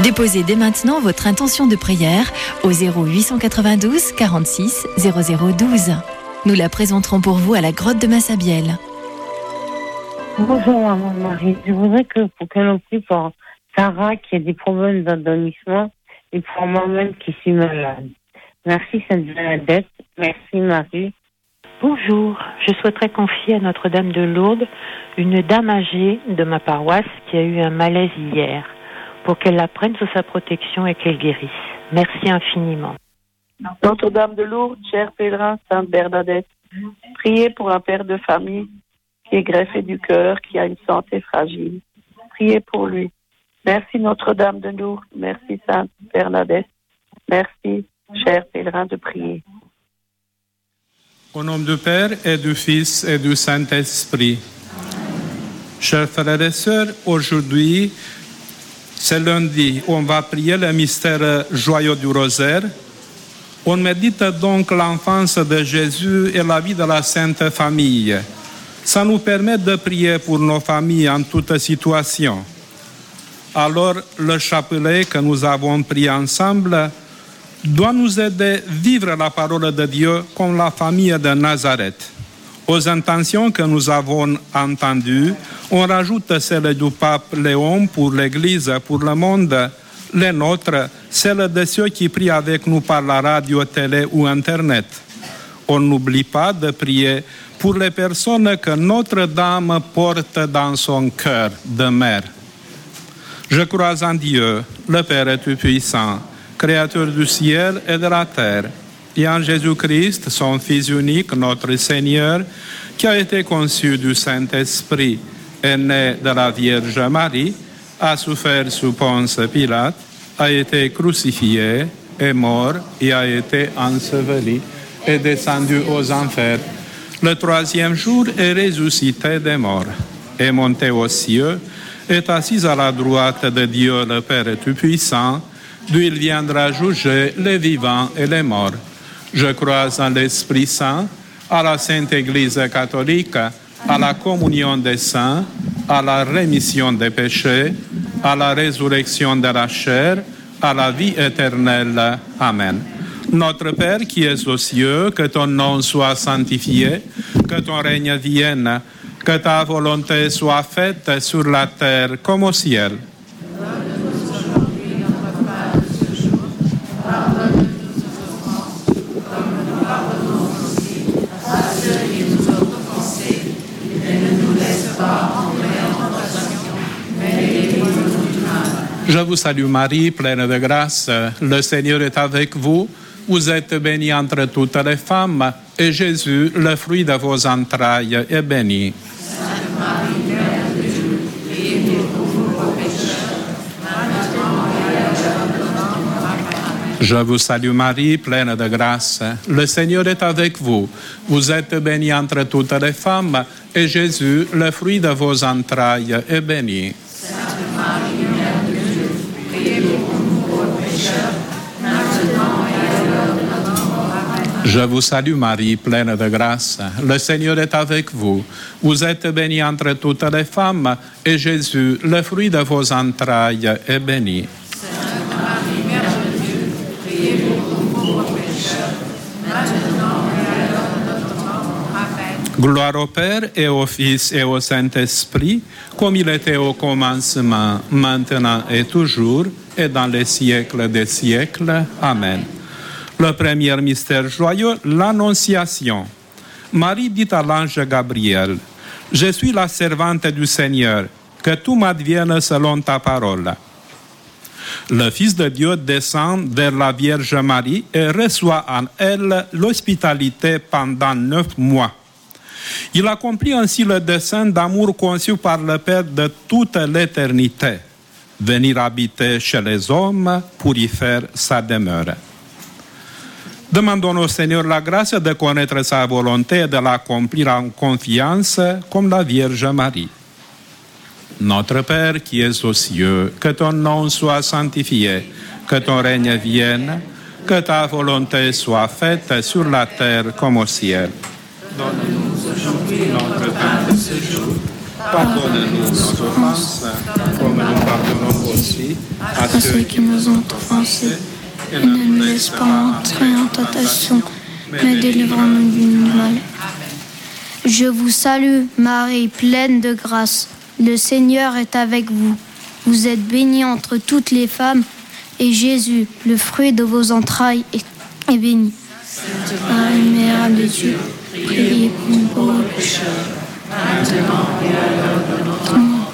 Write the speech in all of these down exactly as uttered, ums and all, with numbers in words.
Déposez dès maintenant votre intention de prière au zéro huit cent quatre-vingt-douze quarante-six zéro zéro douze. Nous la présenterons pour vous à la grotte de Massabielle. Bonjour maman Marie, je voudrais que pour que l'on prie pour Sarah qui a des problèmes d'endormissement et pour moi-même qui suis malade. Merci Sainte Bernadette, merci Marie. Bonjour, je souhaiterais confier à Notre-Dame de Lourdes une dame âgée de ma paroisse qui a eu un malaise hier, pour qu'elle la prenne sous sa protection et qu'elle guérisse. Merci infiniment. Notre-Dame de Lourdes, chers pèlerins, Sainte Bernadette, priez pour un père de famille qui est greffé du cœur, qui a une santé fragile. Priez pour lui. Merci Notre-Dame de Lourdes, merci Sainte Bernadette, merci, chers pèlerins, de prier. Au nom du Père et du Fils et du Saint-Esprit. Chers frères et sœurs, aujourd'hui, c'est lundi, on va prier le mystère joyeux du rosaire. On médite donc l'enfance de Jésus et la vie de la Sainte Famille. Ça nous permet de prier pour nos familles en toute situation. Alors, le chapelet que nous avons pris ensemble doit nous aider à vivre la parole de Dieu comme la famille de Nazareth. Aux intentions que nous avons entendues, on rajoute celle du pape Léon pour l'Église, pour le monde, les nôtres, celle de ceux qui prient avec nous par la radio, télé ou Internet. On n'oublie pas de prier pour les personnes que Notre-Dame porte dans son cœur de mère. Je crois en Dieu, le Père Tout-Puissant, Créateur du ciel et de la terre, et en Jésus-Christ, son Fils unique, notre Seigneur, qui a été conçu du Saint-Esprit, est né de la Vierge Marie, a souffert sous Ponce Pilate, a été crucifié, est mort et a été enseveli, est descendu aux enfers. Le troisième jour est ressuscité des morts, est monté aux cieux, est assis à la droite de Dieu le Père Tout-Puissant, d'où il viendra juger les vivants et les morts. Je crois en l'Esprit Saint, à la Sainte Église catholique, à la communion des saints, à la rémission des péchés, à la résurrection de la chair, à la vie éternelle. Amen. Notre Père qui es aux cieux, que ton nom soit sanctifié, que ton règne vienne, que ta volonté soit faite sur la terre comme au ciel. Je vous salue Marie, pleine de grâce, le Seigneur est avec vous. Vous êtes bénie entre toutes les femmes, et Jésus, le fruit de vos entrailles, est béni. Sainte Marie, Mère de Dieu, priez pour nous pécheurs, maintenant et à l'heure de notre mort. Amen. Je vous salue Marie, pleine de grâce, le Seigneur est avec vous. Vous êtes bénie entre toutes les femmes, et Jésus, le fruit de vos entrailles, est béni. Sainte Marie, Mère de Dieu, priez pour nous pauvres pécheurs, maintenant et à l'heure de notre mort. Amen. Je vous salue Marie, pleine de grâce, le Seigneur est avec vous. Vous êtes bénie entre toutes les femmes, et Jésus, le fruit de vos entrailles, est béni. Sainte Marie, Mère de Dieu, priez pour nous pauvres pécheurs, maintenant et à l'heure de notre mort. Amen. Gloire au Père et au Fils et au Saint-Esprit, comme il était au commencement, maintenant et toujours, et dans les siècles des siècles. Amen. Le premier mystère joyeux, l'Annonciation. Marie dit à l'ange Gabriel, « Je suis la servante du Seigneur, que tout m'advienne selon ta parole. » Le Fils de Dieu descend vers la Vierge Marie et reçoit en elle l'hospitalité pendant neuf mois. Il accomplit ainsi le dessein d'amour conçu par le Père de toute l'éternité, venir habiter chez les hommes pour y faire sa demeure. Demandons au Seigneur la grâce de connaître sa volonté et de l'accomplir en confiance comme la Vierge Marie. Notre Père qui es aux cieux, que ton nom soit sanctifié, que ton règne vienne, que ta volonté soit faite sur la terre comme au ciel. Donne-nous aujourd'hui notre pain de ce jour. Pardonne-nous nos offenses, comme nous pardonnons aussi à à ceux qui nous ont offensés, et ne nous laisse pas entrer en tentation, mais délivre-nous du mal. Je vous salue, Marie, pleine de grâce. Le Seigneur est avec vous. Vous êtes bénie entre toutes les femmes, et Jésus, le fruit de vos entrailles, est, est béni. Sainte Marie, Mère de Dieu, priez pour nous pauvres pécheurs, maintenant et à l'heure de notre mort.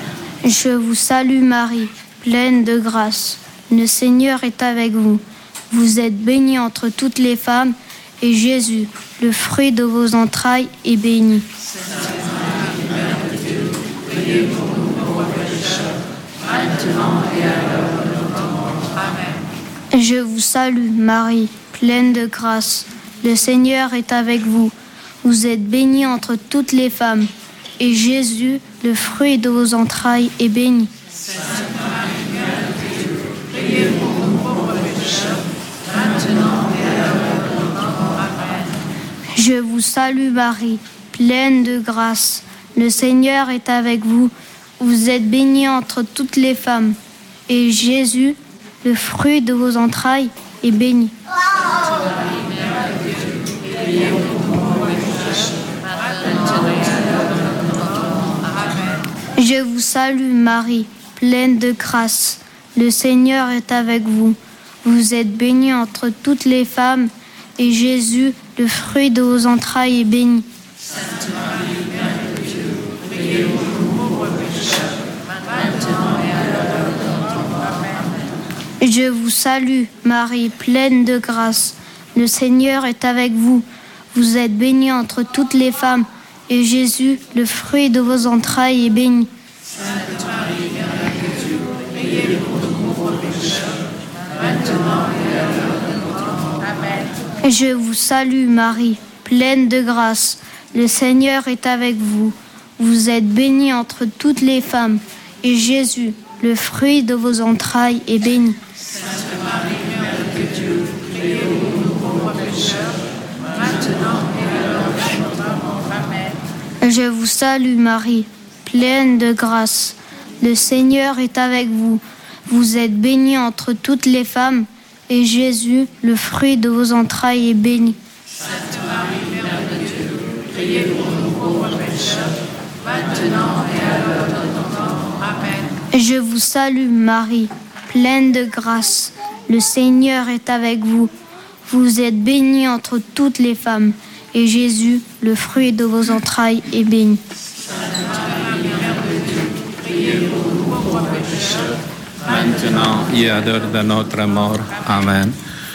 Je vous salue, Marie, pleine de grâce. Le Seigneur est avec vous. Vous êtes bénie entre toutes les femmes, et Jésus, le fruit de vos entrailles, est béni. Sainte Marie, Mère de Dieu, priez pour nous pauvres pécheurs, maintenant et à l'heure de notre mort. Amen. Je vous salue, Marie, pleine de grâce. Le Seigneur est avec vous. Vous êtes bénie entre toutes les femmes, et Jésus, le fruit de vos entrailles, est béni. Sainte Marie, Mère de Dieu, priez pour nous pauvres pécheurs, maintenant et à l'heure de notre mort. Amen. Je vous salue, Marie, pleine de grâce. Le Seigneur est avec vous. Vous êtes bénie entre toutes les femmes, et Jésus, le fruit de vos entrailles, est béni. Sainte Marie, Mère de Dieu, priez pour nous pauvres pécheurs, maintenant et à l'heure de notre mort. Amen. Je vous salue, Marie, pleine de grâce. Le Seigneur est avec vous. Vous êtes bénie entre toutes les femmes, et Jésus, le fruit de vos entrailles, est béni. Sainte Marie, Mère de Dieu, priez pour nous pauvres pécheurs, maintenant et à l'heure de notre mort. Amen. Je vous salue, Marie, pleine de grâce. Le Seigneur est avec vous. Vous êtes bénie entre toutes les femmes, et Jésus, le fruit de vos entrailles, est béni. Sainte Marie, Mère de Dieu, priez pour nous pauvres pécheurs, maintenant et à l'heure de notre mort. Amen. Je vous salue, Marie, pleine de grâce. Le Seigneur est avec vous. Vous êtes bénie entre toutes les femmes, et Jésus, le fruit de vos entrailles, est béni. Sainte Marie, Mère de Dieu, priez pour nous pauvres pécheurs, maintenant et à l'heure de notre mort. Amen. Je vous salue, Marie, pleine de grâce. Le Seigneur est avec vous. Vous êtes bénie entre toutes les femmes, et Jésus, le fruit de vos entrailles, est béni. Sainte Marie, Mère de Dieu, priez pour nous pauvres pécheurs, maintenant et à l'heure de notre mort. Amen. Je vous salue, Marie, pleine de grâce. Le Seigneur est avec vous. Vous êtes bénie entre toutes les femmes, et Jésus, le fruit de vos entrailles, est béni. Sainte Marie, Mère de Dieu, priez pour nous pauvres pécheurs, maintenant et à l'heure de notre mort. Amen.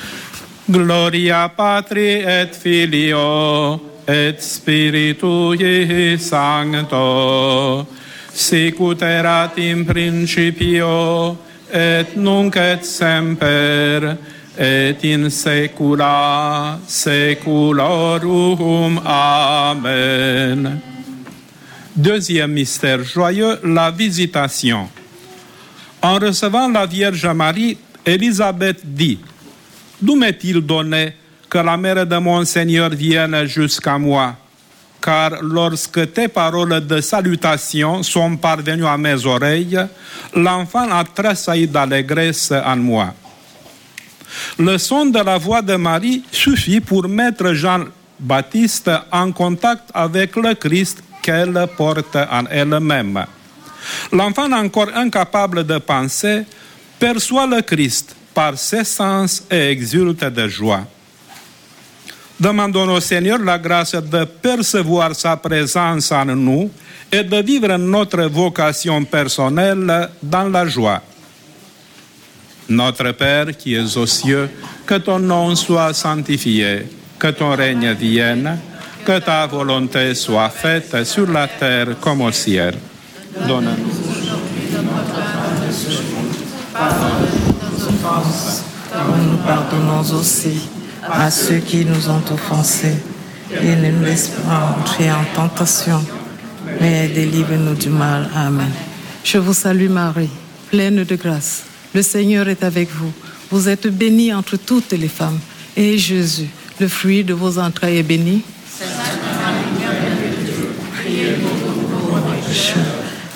Gloria Patri et Filio et Spiritui Sancto, sicut erat in principio et nunc et semper et in saecula saeculorum. Amen. Deuxième mystère joyeux, la visitation. En recevant la Vierge Marie, Élisabeth dit: d'où m'est-il donné que la mère de mon Seigneur vienne jusqu'à moi? Car lorsque tes paroles de salutation sont parvenues à mes oreilles, l'enfant a tressailli d'allégresse en moi. Le son de la voix de Marie suffit pour mettre Jean-Baptiste en contact avec le Christ qu'elle porte en elle-même. L'enfant encore incapable de penser perçoit le Christ par ses sens et exulte de joie. Demandons au Seigneur la grâce de percevoir sa présence en nous et de vivre notre vocation personnelle dans la joie. Notre Père qui es aux cieux, que ton nom soit sanctifié, que ton règne vienne, que ta volonté soit faite sur la terre comme au ciel. Donne-nous aujourd'hui notre pain de ce jour. Pardonne-nous nos offenses, comme nous pardonnons aussi à ceux qui nous ont offensés. Et ne nous laisse pas entrer en tentation, mais délivre-nous du mal. Amen. Je vous salue Marie, pleine de grâce. Le Seigneur est avec vous. Vous êtes bénie entre toutes les femmes. Et Jésus, le fruit de vos entrailles, est béni. Sainte Marie, Mère de Dieu, priez pour nous pauvres pécheurs,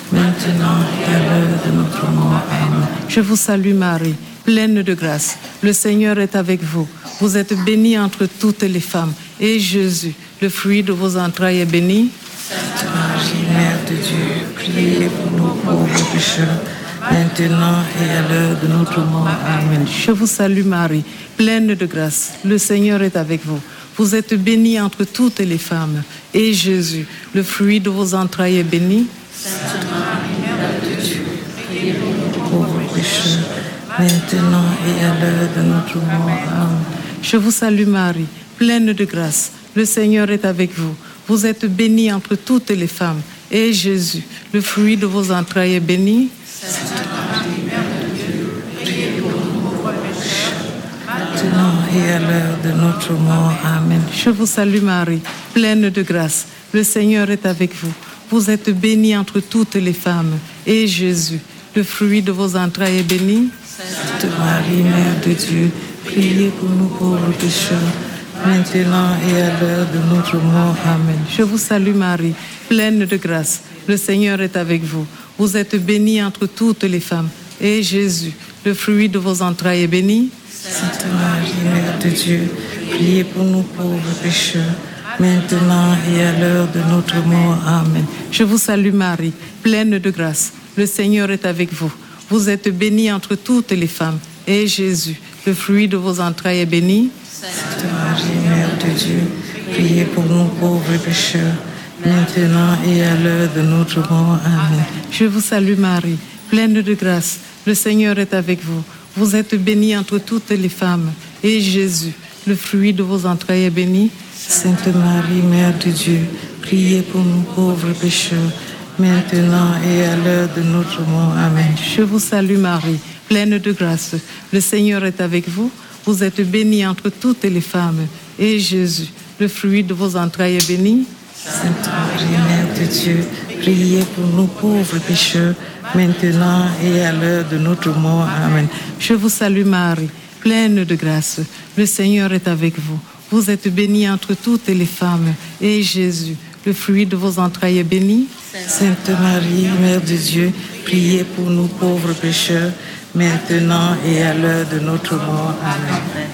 maintenant et à l'heure de notre mort. Amen. Je vous salue Marie, pleine de grâce. Le Seigneur est avec vous. Vous êtes bénie entre toutes les femmes. Et Jésus, le fruit de vos entrailles, est béni. Sainte Marie, Mère de Dieu, priez pour nous pauvres pécheurs, maintenant et à l'heure de notre mort. Amen. Je vous salue Marie, pleine de grâce. Le Seigneur est avec vous. Vous êtes bénie entre toutes les femmes. Et Jésus, le fruit de vos entrailles, est béni. Sainte Marie, Mère de Dieu, priez pour nous pauvres pécheurs, maintenant et à l'heure de notre mort. Amen. Je vous salue Marie, pleine de grâce. Le Seigneur est avec vous. Vous êtes bénie entre toutes les femmes. Et Jésus, le fruit de vos entrailles, est béni. Sainte Marie, Mère de Dieu, priez pour nous pauvres pécheurs, maintenant et à l'heure de notre mort. Amen. Je vous salue Marie, pleine de grâce. Le Seigneur est avec vous. Vous êtes bénie entre toutes les femmes. Et Jésus, le fruit de vos entrailles, est béni. Sainte Marie, Mère de Dieu, priez pour nous pauvres pécheurs, maintenant et à l'heure de notre mort. Amen. Je vous salue Marie, pleine de grâce. Le Seigneur est avec vous. Vous êtes bénie entre toutes les femmes. Et Jésus, le fruit de vos entrailles, est béni. Sainte Marie, Mère de Dieu, priez pour nous pauvres pécheurs, maintenant et à l'heure de notre mort. Amen. Je vous salue Marie, pleine de grâce. Le Seigneur est avec vous. Vous êtes bénie entre toutes les femmes. Et Jésus, le fruit de vos entrailles, est béni. Sainte Marie, Mère de Dieu, priez pour nous pauvres pécheurs, maintenant et à l'heure de notre mort. Amen. Je vous salue Marie, pleine de grâce. Le Seigneur est avec vous. Vous êtes bénie entre toutes les femmes. Et Jésus, le fruit de vos entrailles, est béni. Sainte Marie, Mère de Dieu, priez pour nous pauvres pécheurs, maintenant et à l'heure de notre mort. Amen. Je vous salue Marie, pleine de grâce. Le Seigneur est avec vous. Vous êtes bénie entre toutes les femmes. Et Jésus, le fruit de vos entrailles, est béni. Sainte Marie, Mère de Dieu, priez pour nous pauvres pécheurs, maintenant et à l'heure de notre mort. Amen. Je vous salue Marie, pleine de grâce. Le Seigneur est avec vous. Vous êtes bénie entre toutes les femmes. Et Jésus, le fruit de vos entrailles, est béni. Sainte Marie, Mère de Dieu, priez pour nous pauvres pécheurs, maintenant et à l'heure de notre mort. Amen.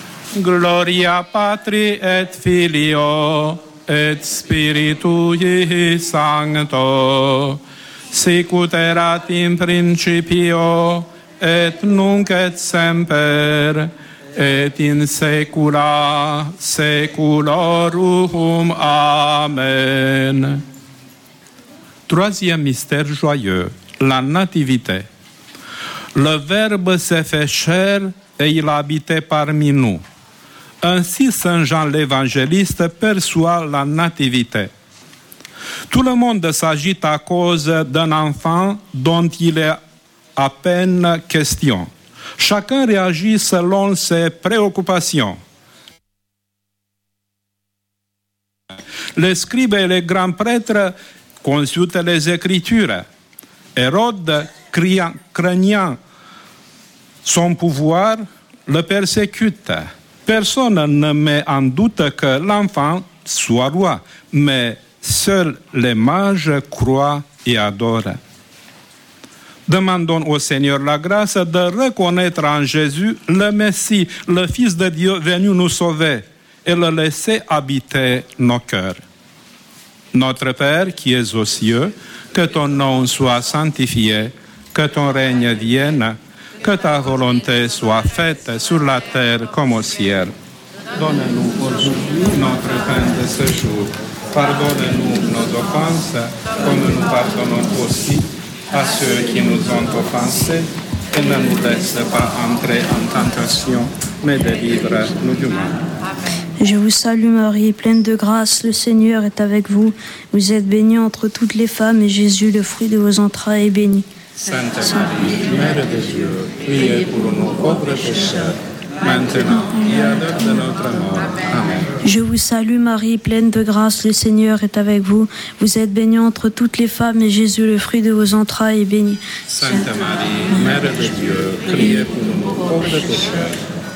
Gloria Patri et Filio et Spiritui Sancto, sicut erat in principio et nunc et semper et in saecula saeculorum. Amen. Troisième mystère joyeux, la nativité. Le Verbe s'est fait chair et il habitait parmi nous. Ainsi, Saint Jean l'Évangéliste perçoit la nativité. Tout le monde s'agite à cause d'un enfant dont il est à peine question. Chacun réagit selon ses préoccupations. Les scribes et les grands prêtres consultent les Écritures. Hérode, craignant son pouvoir, le persécute. Personne ne met en doute que l'enfant soit roi, mais seuls les mages croient et adorent. Demandons au Seigneur la grâce de reconnaître en Jésus le Messie, le Fils de Dieu venu nous sauver, et le laisser habiter nos cœurs. Notre Père qui es aux cieux, que ton nom soit sanctifié, que ton règne vienne, que ta volonté soit faite sur la terre comme au ciel. Donne-nous aujourd'hui notre pain de ce jour. Pardonne-nous nos offenses, comme nous pardonnons aussi à ceux qui nous ont offensés. Et ne nous laisse pas entrer en tentation, mais délivre-nous du mal. Je vous salue Marie, pleine de grâce, le Seigneur est avec vous. Vous êtes bénie entre toutes les femmes, et Jésus, le fruit de vos entrailles, est béni. Sainte Marie, Mère de Dieu, priez pour nous pauvres pécheurs, maintenant et à l'heure de notre mort. Amen. Je vous salue Marie, pleine de grâce, le Seigneur est avec vous. Vous êtes bénie entre toutes les femmes, et Jésus, le fruit de vos entrailles, est béni. Sainte Marie, Mère de Dieu, priez pour nous pauvres pécheurs,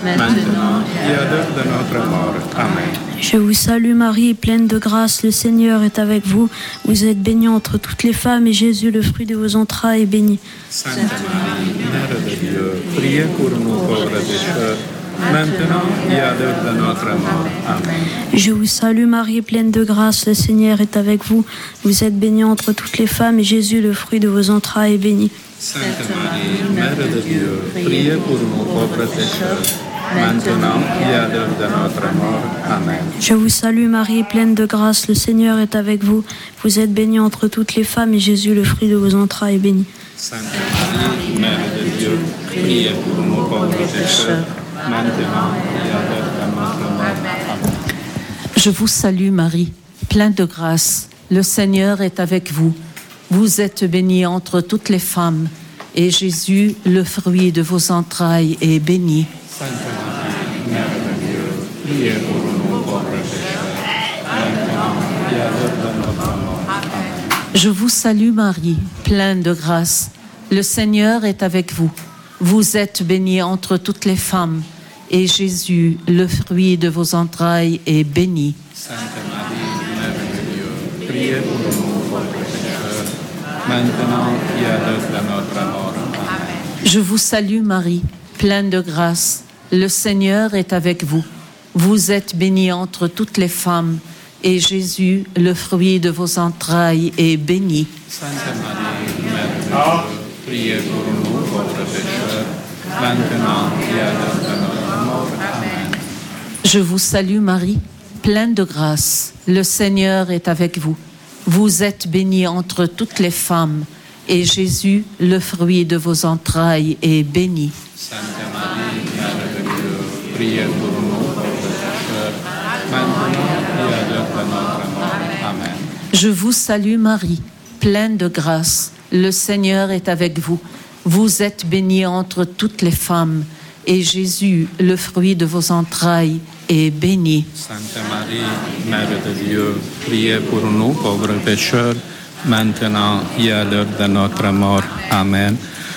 maintenant et à l'heure de notre mort. Amen. Je vous salue Marie, pleine de grâce, le Seigneur est avec vous. Vous êtes bénie entre toutes les femmes et Jésus, le fruit de vos entrailles, est béni. Sainte Marie, Mère de Dieu, priez pour nous pauvres pécheurs, maintenant et à l'heure de notre mort. Amen. Je vous salue Marie, pleine de grâce, le Seigneur est avec vous. Vous êtes bénie entre toutes les femmes et Jésus, le fruit de vos entrailles, est béni. Sainte Marie, Mère de Dieu, priez pour nous pauvres pécheurs, maintenant et à l'heure de notre mort. Amen. Je vous salue Marie, pleine de grâce, le Seigneur est avec vous. Vous êtes bénie entre toutes les femmes et Jésus, le fruit de vos entrailles, est béni. Sainte Marie, Mère de Dieu, priez pour nous pauvres pécheurs, maintenant et à l'heure de notre mort. Amen. Je vous salue Marie, pleine de grâce, le Seigneur est avec vous. Vous êtes bénie entre toutes les femmes, et Jésus, le fruit de vos entrailles, est béni. Sainte Marie, Mère de Dieu, priez pour nous pauvres pécheurs, maintenant et à l'heure de notre mort. Amen. Je vous salue Marie, pleine de grâce, le Seigneur est avec vous. Vous êtes bénie entre toutes les femmes, et Jésus, le fruit de vos entrailles, est béni. Sainte Marie, Mère de Dieu, priez pour nous pauvres pécheurs, maintenant et à l'heure de notre mort. Amen. Je vous salue Marie, pleine de grâce, le Seigneur est avec vous. Vous êtes bénie entre toutes les femmes, et Jésus, le fruit de vos entrailles, est béni. Sainte Marie, Mère de Dieu, priez pour nous pauvres pécheurs, maintenant et à l'heure de notre mort. Amen. Je vous salue Marie, pleine de grâce, le Seigneur est avec vous. Vous êtes bénie entre toutes les femmes, et Jésus, le fruit de vos entrailles, est béni. Sainte Marie, Mère de Dieu, priez pour nous pauvres pécheurs, maintenant et à l'heure de notre mort. Amen. Je vous salue Marie, pleine de grâce, le Seigneur est avec vous. Vous êtes bénie entre toutes les femmes, et Jésus, le fruit de vos entrailles, est béni. Sainte Marie, Mère de Dieu, priez pour nous pauvres pécheurs, maintenant et à l'heure de notre mort. Amen.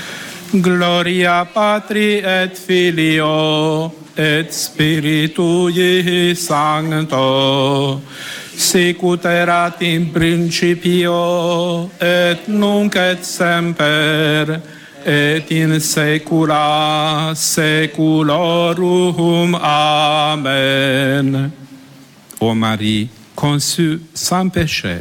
Gloria Patri et Filio et Spiritui Sancto, sicut erat in principio et nunc et semper et in saecula saeculorum. Amen. Ô Marie, conçue sans péché.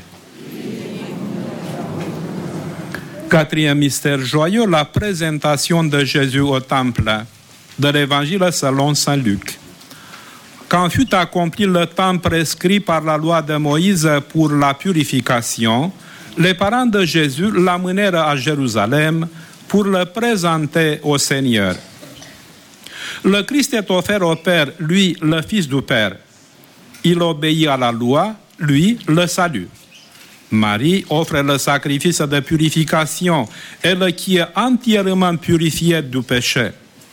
Quatrième mystère joyeux, la présentation de Jésus au temple, de l'évangile selon saint Luc. Quand fut accompli le temps prescrit par la loi de Moïse pour la purification, les parents de Jésus l'amenèrent à Jérusalem pour le présenter au Seigneur. Le Christ est offert au Père, lui, le Fils du Père. Il obéit à la loi, lui, le salut. Marie offre le sacrifice de purification, elle qui est entièrement purifiée du péché.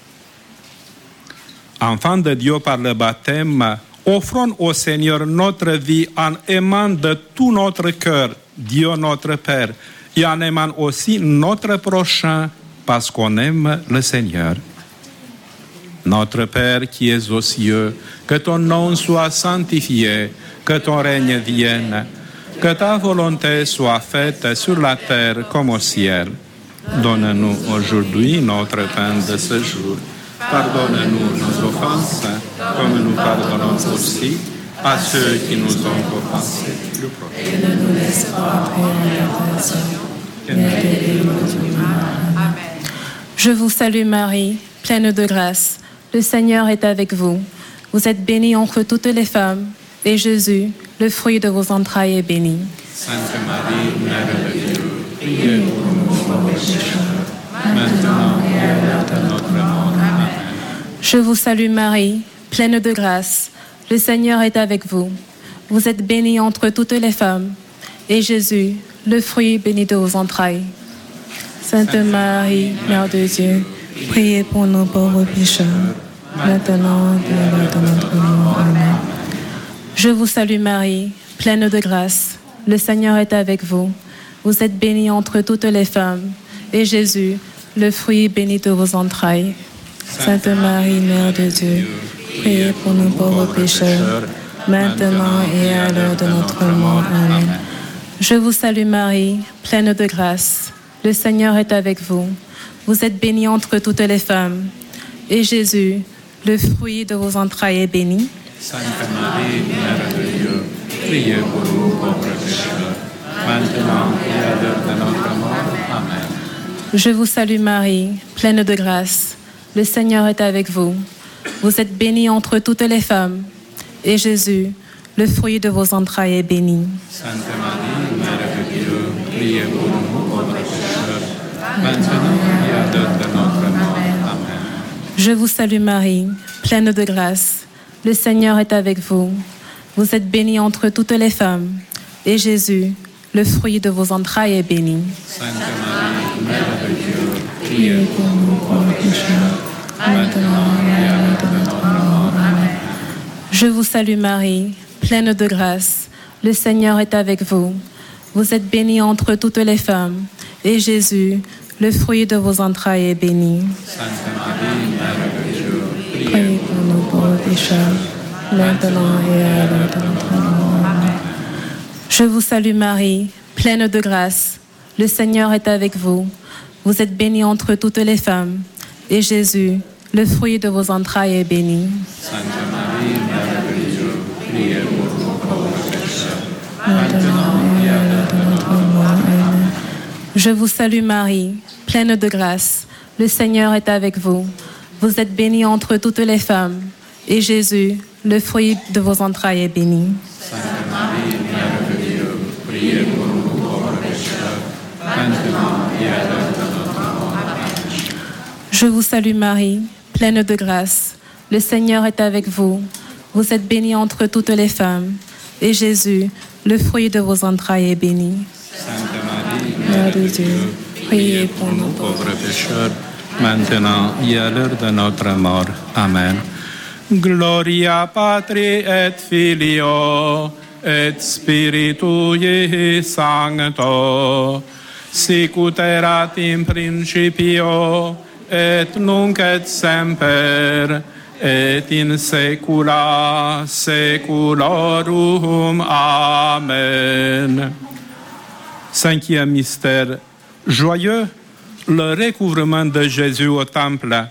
Enfant de Dieu par le baptême, offrons au Seigneur notre vie en aimant de tout notre cœur Dieu notre Père et en aimant aussi notre prochain parce qu'on aime le Seigneur. Notre Père qui es aux cieux, que ton nom soit sanctifié, que ton règne vienne, que ta volonté soit faite sur la terre comme au ciel. Donne-nous aujourd'hui notre pain de ce jour. Pardonne-nous nos offenses, comme nous pardonnons aussi à ceux qui nous ont offensés. Et ne nous laisse pas entrer en tentation, mais délivre-nous du mal. Amen. Je vous salue Marie, pleine de grâce. Le Seigneur est avec vous. Vous êtes bénie entre toutes les femmes, et Jésus, le fruit de vos entrailles, est béni. Sainte Marie, Mère de Dieu, priez pour nous pauvres pécheurs, maintenant et à l'heure de notre mort. Amen. Je vous salue Marie, pleine de grâce. Le Seigneur est avec vous. Vous êtes bénie entre toutes les femmes, et Jésus, le fruit béni de vos entrailles. Sainte Marie, Mère de Dieu, priez pour nos pauvres pécheurs, maintenant et à l'heure de notre mort. Amen. Je vous salue Marie, pleine de grâce. Le Seigneur est avec vous. Vous êtes bénie entre toutes les femmes, et Jésus, le fruit béni de vos entrailles. Sainte Marie, Mère de Dieu, priez pour nous pauvres pécheurs, maintenant et à l'heure de notre mort. Amen. Je vous salue Marie, pleine de grâce. Le Seigneur est avec vous. Vous êtes bénie entre toutes les femmes. Et Jésus, le fruit de vos entrailles, est béni. Sainte Marie, Mère de Dieu, priez pour nous pauvres pécheurs, maintenant et à l'heure de notre mort. Amen. Je vous salue Marie, pleine de grâce. Le Seigneur est avec vous. Vous êtes bénie entre toutes les femmes. Et Jésus, le fruit de vos entrailles, est béni. Sainte Marie, Mère de Dieu, priez pour nous pauvres pécheurs, maintenant et à l'heure de notre mort. Amen. Je vous salue Marie, pleine de grâce. Le Seigneur est avec vous. Vous êtes bénie entre toutes les femmes. Et Jésus, le fruit de vos entrailles, est béni. Sainte Marie, Mère de Dieu, priez pour nous pauvres pécheurs, maintenant et à l'heure de notre mort. Amen. Je vous salue Marie, pleine de grâce. Le Seigneur est avec vous. Vous êtes bénie entre toutes les femmes. Et Jésus, le fruit de vos entrailles, est béni. Sainte Marie, Mère de Dieu, priez pour nous pauvres pécheurs, maintenant et à l'heure de notre mort. Amen. Je vous salue Marie, pleine de grâce. Le Seigneur est avec vous. Vous êtes bénie entre toutes les femmes. Et Jésus, le fruit de vos entrailles, est béni. Sainte Marie, Mère de Dieu, priez pour nous pauvres pécheurs, maintenant et à l'heure de notre mort. Amen. Je vous salue Marie, pleine de grâce. Le Seigneur est avec vous. Vous êtes bénie entre toutes les femmes. Et Jésus, le fruit de vos entrailles, est béni. Sainte Marie, Mère de Dieu, priez pour nous pauvres pécheurs, maintenant et à l'heure de notre mort. Amen. Je vous salue Marie, pleine de grâce. Le Seigneur est avec vous. Vous êtes bénie entre toutes les femmes. Et Jésus, le fruit de vos entrailles, est béni. Sainte Marie, Mère de Dieu, priez pour nous pauvres pécheurs, maintenant et à l'heure de notre mort. Amen. Gloria Patri et Filio et Spiritui Sancto, sic ut erat in principio et nunc et semper et in saecula saeculorum. Amen. Cinquième mystère joyeux, le recouvrement de Jésus au temple.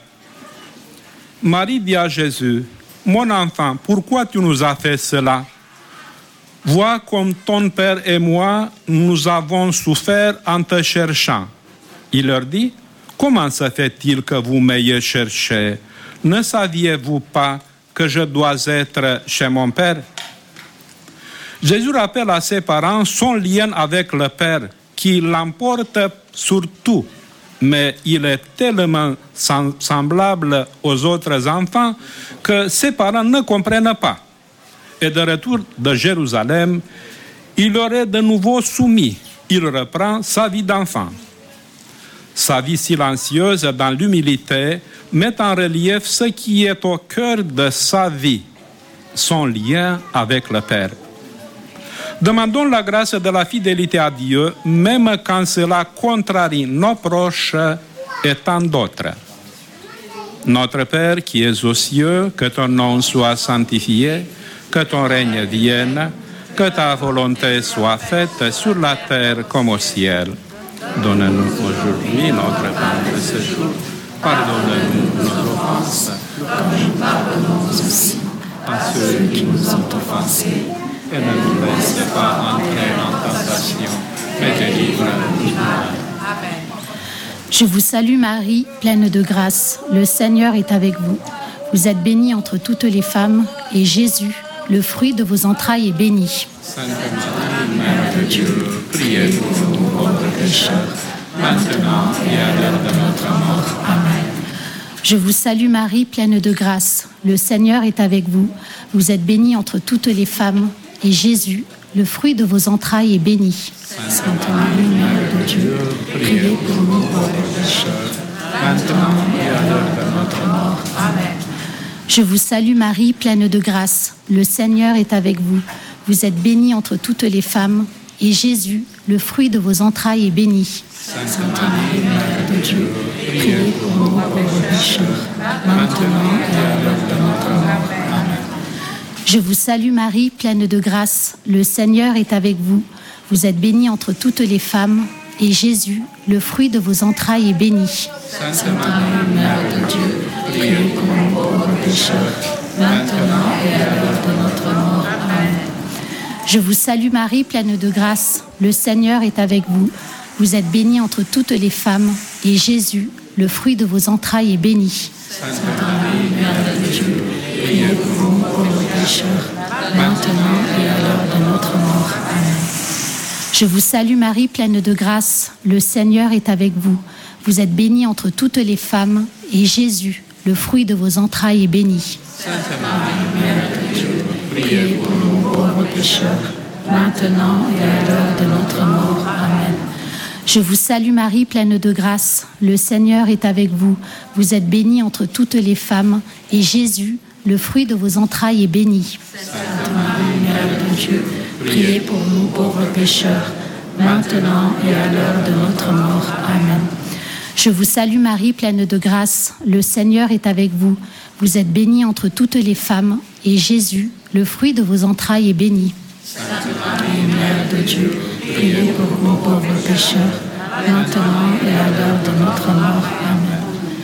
Marie dit à Jésus, « Mon enfant, pourquoi tu nous as fait cela? Vois comme ton père et moi, nous avons souffert en te cherchant. » Il leur dit, « Comment se fait-il que vous m'ayez cherché? Ne saviez-vous pas que je dois être chez mon père? » Jésus rappelle à ses parents son lien avec le Père, qui l'emporte sur tout. Mais il est tellement semblable aux autres enfants que ses parents ne comprennent pas. Et de retour de Jérusalem, il aurait de nouveau soumis. Il reprend sa vie d'enfant. Sa vie silencieuse dans l'humilité met en relief ce qui est au cœur de sa vie, son lien avec le Père. Demandons la grâce de la fidélité à Dieu, même quand cela contrarie nos proches et tant d'autres. Notre Père qui es aux cieux, que ton nom soit sanctifié, que ton règne vienne, que ta volonté soit faite sur la terre comme au ciel. Donne-nous aujourd'hui notre pain de ce jour. Pardonne-nous nos offenses, comme nous pardonnons aussi à ceux qui nous ont offensés. Et ne nous laisse pas entrer en tentation, mais délivre-nous du mal. Amen. Je vous salue Marie, pleine de grâce. Le Seigneur est avec vous. Vous êtes bénie entre toutes les femmes, et Jésus, le fruit de vos entrailles, est béni. Sainte Marie, Mère de Dieu, priez pour nous pauvres pécheurs, maintenant et à l'heure de notre mort. Amen. Je vous salue Marie, pleine de grâce. Le Seigneur est avec vous. Vous êtes bénie entre toutes les femmes, et Jésus, le fruit de vos entrailles, est béni. Sainte Marie, Mère de Dieu, priez pour nous pauvres pécheurs, maintenant et à l'heure de notre mort. Amen. Je vous salue Marie, pleine de grâce. Le Seigneur est avec vous. Vous êtes bénie entre toutes les femmes, et Jésus, le fruit de vos entrailles, est béni. Sainte Marie, Mère de de Dieu, priez pour nous pauvres pécheurs, maintenant et à l'heure de notre mort. Amen. Je vous salue Marie, pleine de grâce, le Seigneur est avec vous. Vous êtes bénie entre toutes les femmes, et Jésus, le fruit de vos entrailles, est béni. Sainte Marie, Mère de Dieu, priez pour nous pauvres pécheurs, maintenant et à l'heure de notre mort. Amen. Je vous salue Marie, pleine de grâce, le Seigneur est avec vous. Vous êtes bénie entre toutes les femmes, et Jésus, le fruit de vos entrailles, est béni. Sainte Marie, Mère de Dieu, priez pour nous pauvres pécheurs, maintenant et à l'heure de notre mort. Amen. Je vous salue Marie, pleine de grâce, le Seigneur est avec vous. Vous êtes bénie entre toutes les femmes, et Jésus, le fruit de vos entrailles, est béni. Sainte Marie, Mère de Dieu, priez pour nous pauvres pécheurs, maintenant et à l'heure de notre mort. Amen. Je vous salue Marie, pleine de grâce, le Seigneur est avec vous. Vous êtes bénie entre toutes les femmes, et Jésus, le fruit de vos entrailles, est béni. Sainte Marie, Mère de Dieu, priez pour nous pauvres pécheurs, maintenant et à l'heure de notre mort. Amen. Je vous salue Marie, pleine de grâce, le Seigneur est avec vous. Vous êtes bénie entre toutes les femmes, et Jésus, le fruit de vos entrailles, est béni. Sainte Marie, Mère de Dieu, priez pour nous pauvres pécheurs, maintenant et à l'heure de notre mort. Amen.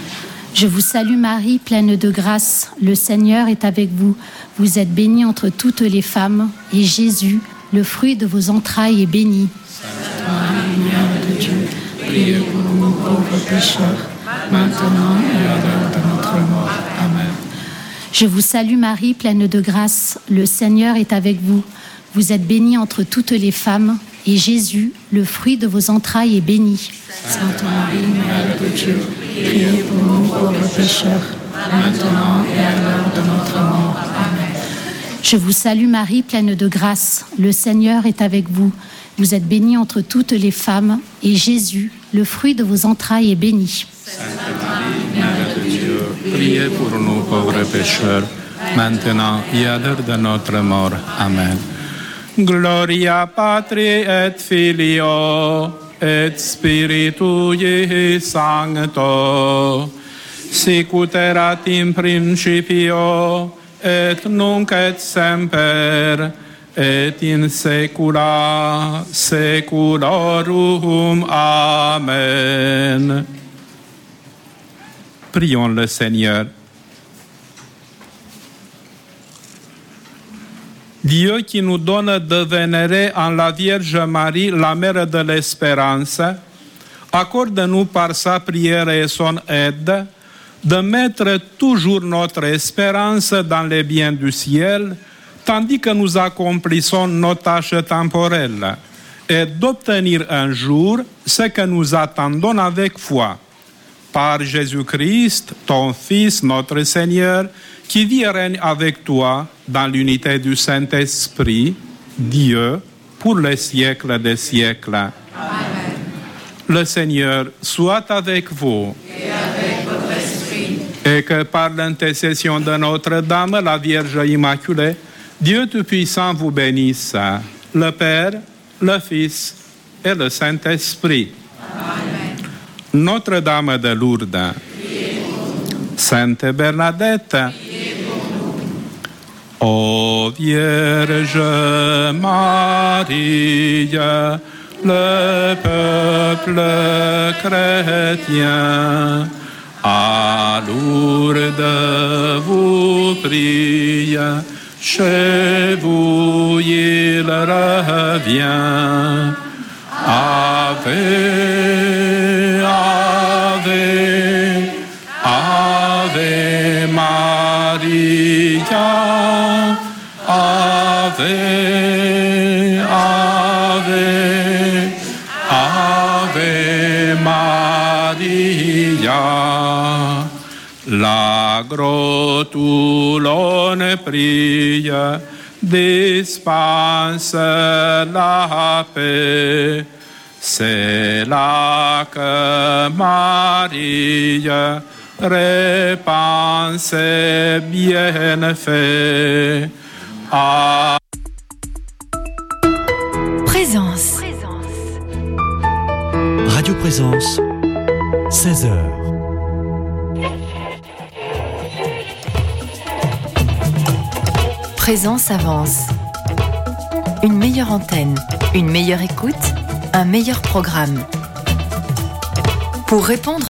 Je vous salue Marie, pleine de grâce, le Seigneur est avec vous. Vous êtes bénie entre toutes les femmes, et Jésus, le fruit de vos entrailles, est béni. Sainte Marie, Mère de Dieu, priez pour nous pauvres pécheurs, maintenant et à l'heure de notre mort. Amen. Je vous salue Marie, pleine de grâce, le Seigneur est avec vous. Vous êtes bénie entre toutes les femmes, et Jésus, le fruit de vos entrailles, est béni. Sainte Marie, Mère de Dieu, priez pour nous pauvres pécheurs, maintenant et à l'heure de notre mort. Amen. Je vous salue Marie, pleine de grâce, le Seigneur est avec vous. Vous êtes bénie entre toutes les femmes, et Jésus, le fruit de vos entrailles, est béni. Sainte Marie, Mère de Dieu, priez pour nous pauvres pécheurs, maintenant et à l'heure de notre mort. Amen. Gloria Patri et Filio et Spiritui Sancto, sicut erat in principio et nunc et semper et in saecula saeculorum. Amen. Prions le Seigneur. Dieu qui nous donne de vénérer en la Vierge Marie, la Mère de l'Espérance, accorde-nous par sa prière et son aide de mettre toujours notre espérance dans les biens du ciel, tandis que nous accomplissons nos tâches temporelles, et d'obtenir un jour ce que nous attendons avec foi. Par Jésus-Christ, ton Fils, notre Seigneur, qui vit et règne avec toi dans l'unité du Saint-Esprit, Dieu, pour les siècles des siècles. Amen. Le Seigneur soit avec vous. Et avec votre esprit. Et que par l'intercession de Notre-Dame, la Vierge Immaculée, Dieu Tout-Puissant vous bénisse, le Père, le Fils et le Saint-Esprit. Amen. Notre-Dame de Lourdes, Sainte Bernadette, ô Vierge Marie, le peuple chrétien, à Lourdes vous prie, chez vous il revient. Ave, Ave, Ave Maria, Ave, Ave, Ave Maria. L'agro tu l'on prie, dispense la paix. C'est là que Marie répand ses bienfaits. Ah. Présence. Radio Présence, seize heures. Présence avance. Une meilleure antenne, une meilleure écoute, un meilleur programme. Pour répondre